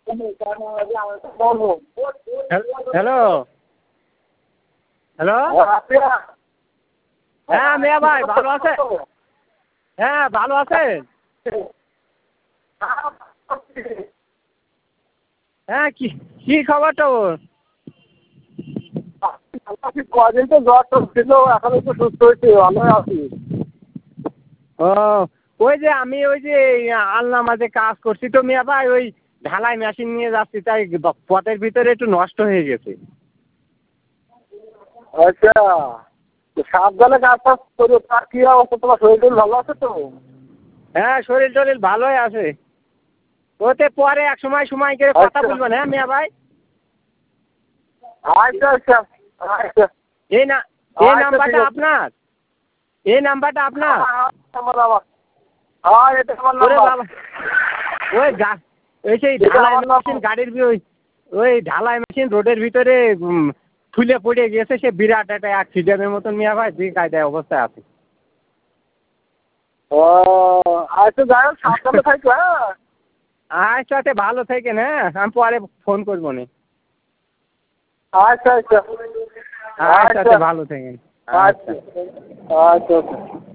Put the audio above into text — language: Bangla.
হ্যালো হ্যালো হ্যাঁ মিয়া ভাই ভালো আছে? হ্যাঁ ভালো আছেন? হ্যাঁ কি কি খবর তোর? কদিন তো জ্বর টর ছিল, এখন একটু সুস্থ হয়েছে, ভালোই আছি। ও ওই যে আমি ওই যে আলনামাজে কাজ করছি তো মিয়া ভাই, ওই ঢালাই মেশিন নিয়ে যাচ্ছি, তাই পথের ভিতরে একটু নষ্ট হয়ে গেছে। আচ্ছা, সাবধানে কাজ টাজ করো। তার কি অবস্থা, তোমার শরীর টরীর ভালো আছে তো? হ্যাঁ শরীর টরীর ভালোই আছে। ওতে পরে এক সময় সময় করে কথা আচ্ছা বলবেন হ্যাঁ মিয়া ভাই। আচ্ছা আচ্ছা আচ্ছা এই না এই আচ্ছা, ঠিক নাম্বারটা আছে। আপনার? এই নাম্বারটা আপনার? হ্যাঁ, এটা আমার ওরে নাম্বার। বাবা, ওই ওই সেই এটা ঢালাই আমার মেশিন নাম্বার। গাড়ির ওই ঢালাই মেশিন রোডের ভিতরে ফুলে পড়ে গেছে, সে বিরাট একটা অ্যাক্সিডেন্টের মতন মিয়া ভাই, যে কায়দায় অবস্থায় আছে। ও আচ্ছা, যাই হোক সাবধানে থাকো। হ্যাঁ আচ্ছা ভালো থাকেন, হ্যাঁ আমি পরে ফোন করবো নি। আচ্ছা আচ্ছা আচ্ছা আচ্ছা ভালো থাকেন। আচ্ছা আচ্ছা। আচ্ছা আচ্ছা।